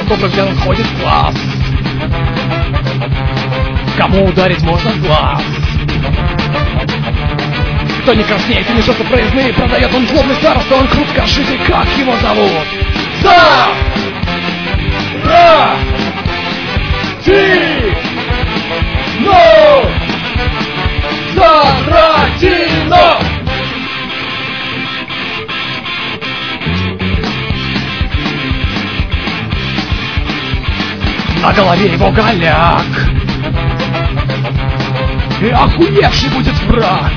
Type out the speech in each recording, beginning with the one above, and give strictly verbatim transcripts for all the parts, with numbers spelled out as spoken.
добрый взгляд входит в глаз. Кому ударить можно в глаз? Кто не краснеет и не жжется проездные, продает он злобный староста, он крут, скажите, как его зовут? За! Ра! Ти! Но! Заратино! На голове его голяк, и охуевший будет враг.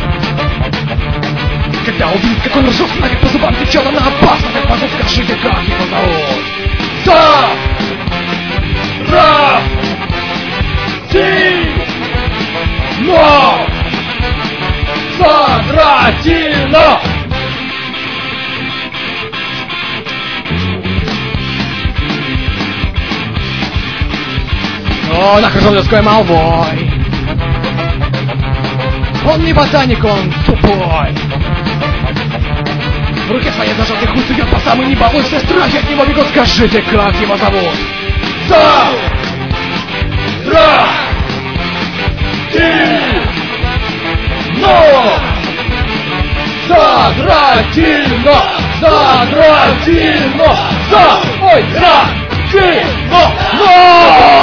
Когда увидит, как он ржет, снавит по зубам девчонок, она опасна, как позов, скажите, как его зовут? За! Ра! Ти! Но! Заратино! Он окружен людской молвой. Он не ботаник, он тупой. В руке своей зажатый хуй сует по самый небовой. Все страхи от него бегут, скажите, как его зовут? За! Ра! Ти! Но! Задратино! Задратино! За! Ой! Ра! Ти! Но! Но!